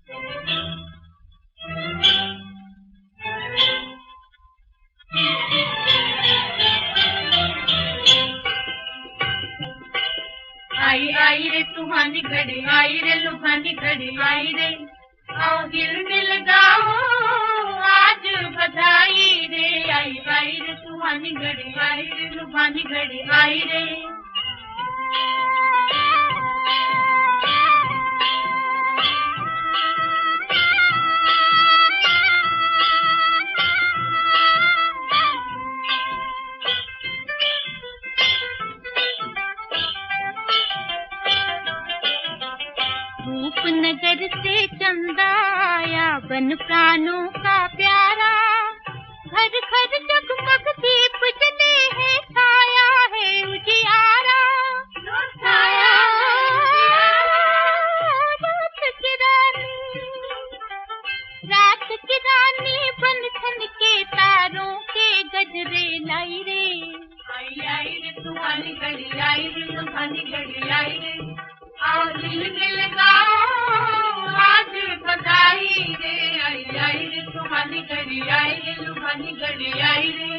आई आई रे सुहानी घड़ी, आई रे लुभानी घड़ी, आई रे आओ दिल मिल गाओ आज बधाई रे। आई आई रे सुहानी घड़ी, आई रे लुभानी घड़ी, आई रे। रूपनगर से चंदा आया बन प्राणों का प्यारा, घर घर जगमग दीप जले हैं, छाया है उजियारा। रात की रानी बन ठन के तारों के गजरे लाई रे। आई आई रे सुहानी घड़ी, आई रे लुभानी घड़ी, आई रे आओ दिल मिल गाओ आज बधाई रे। आई आई रे सुहानी घड़ी, आई रे लुभानी घड़ी, आई रे।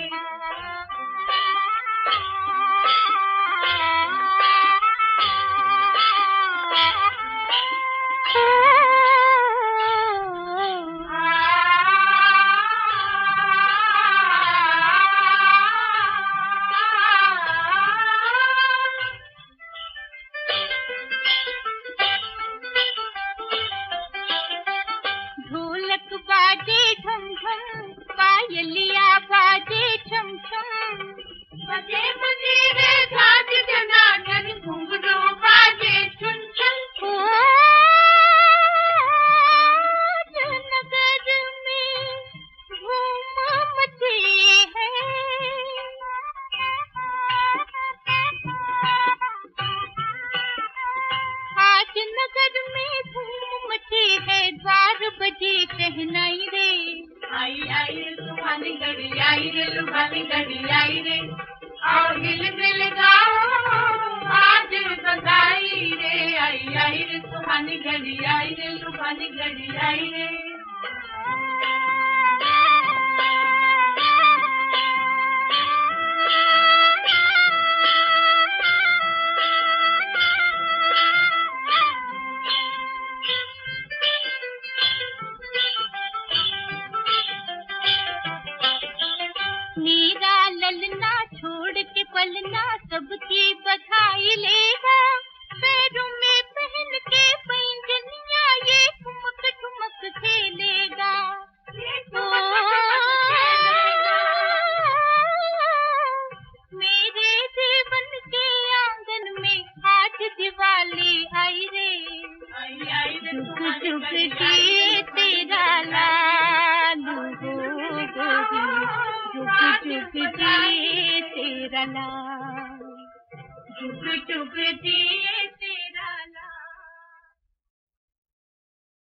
ढोलक बाजे झम झम, पायलिया बाजे छम छम, बजे बजे रे झांझ जनार्दन, घुंघरू बाजे छुन छुन। नगर में धूम मची है, आज नगर में धूम मची है, द्वार बजे शहनाई रे। आई आई रे सुहानी घड़ी, आई रे लुभानी घड़ी, आई रे आओ दिल मिल गाओ आज बधाई रे। आई आई रे सुहानी घड़ी, आई रे लुभानी घड़ी, आई रे। मीरा ललना छोड़ के पलना सबकी बधाई लेगा, पैरों में पहन के पैंजनिया ये ठुमक ठुमक खेलेगा। मेरे जीवन के आंगन में आज दिवाली आई रे। आई आई रे चुप चुप दिए तेरा लालू गोरी, चुप चुप दिए तेरा लाल, चुप चुप दिए